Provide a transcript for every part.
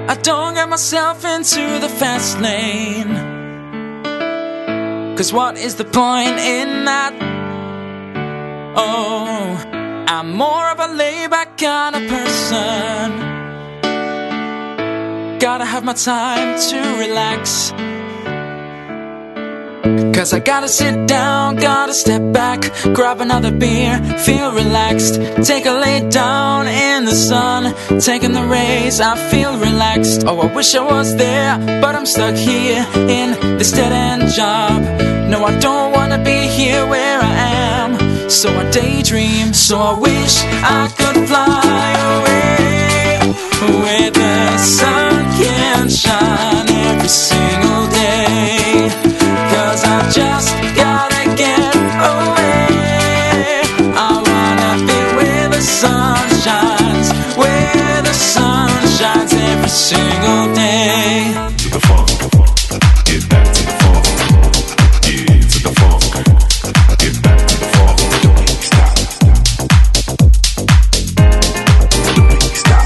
I don't get myself into the fast lane, 'cause what is the point in that? Oh, I'm more of a laid-back kind of person. Gotta have my time to relax, 'cause I gotta sit down, gotta step back, grab another beer, feel relaxed. Take a lay down in the sun, taking the rays, I feel relaxed. Oh, I wish I was there, but I'm stuck here in this dead-end job. No, I don't wanna be here where I am, so I daydream. So I wish I could fly away, where the sun can shine every single day. 'Cause I just gotta get away. I wanna be where the sun shines, where the sun shines every single day. To the funk, get back to the funk. Yeah, to the funk, get back to the funk. Don't stop. Don't stop.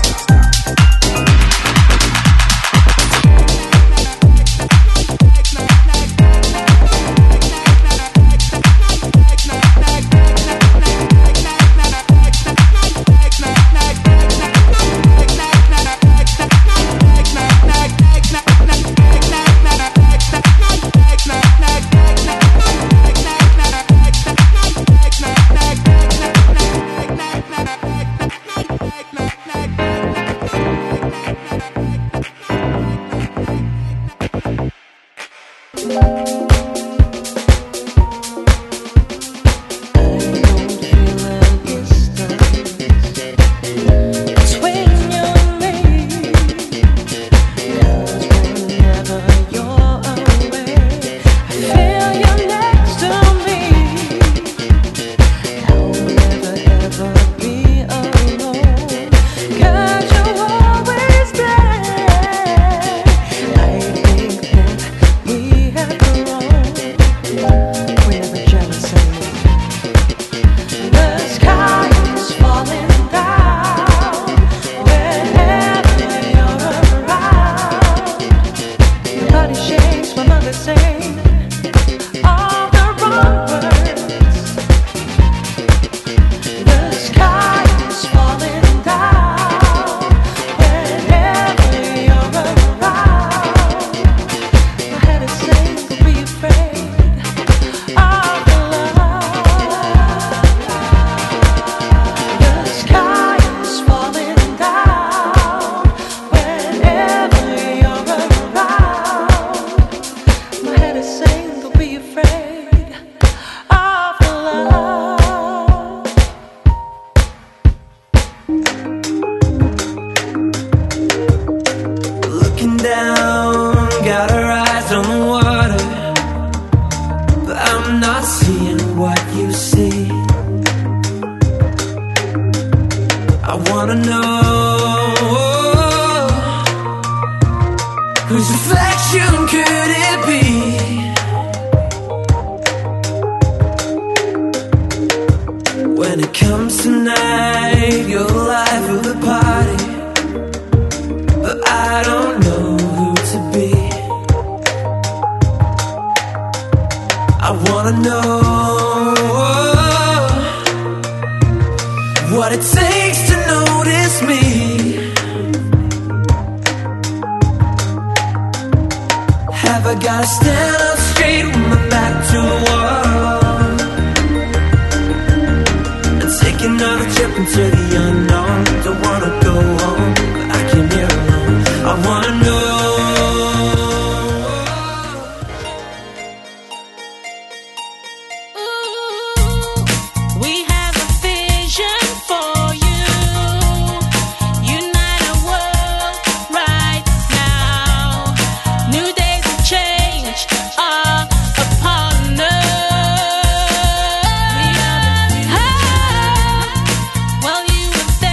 Well, you would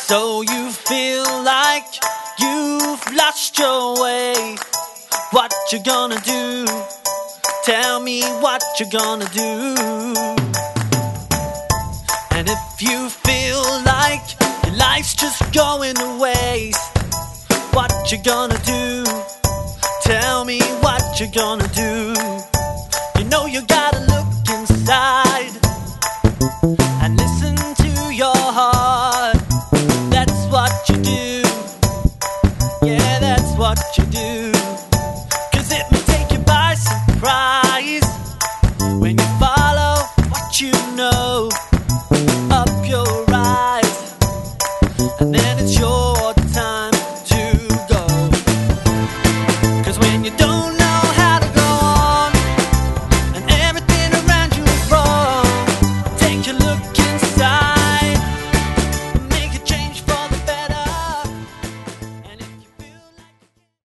So you feel like you've lost your way. What you gonna do? Tell me what you gonna do. And if you feel like your life's just going to waste, what you gonna do? Tell me what you gonna do. You know you gotta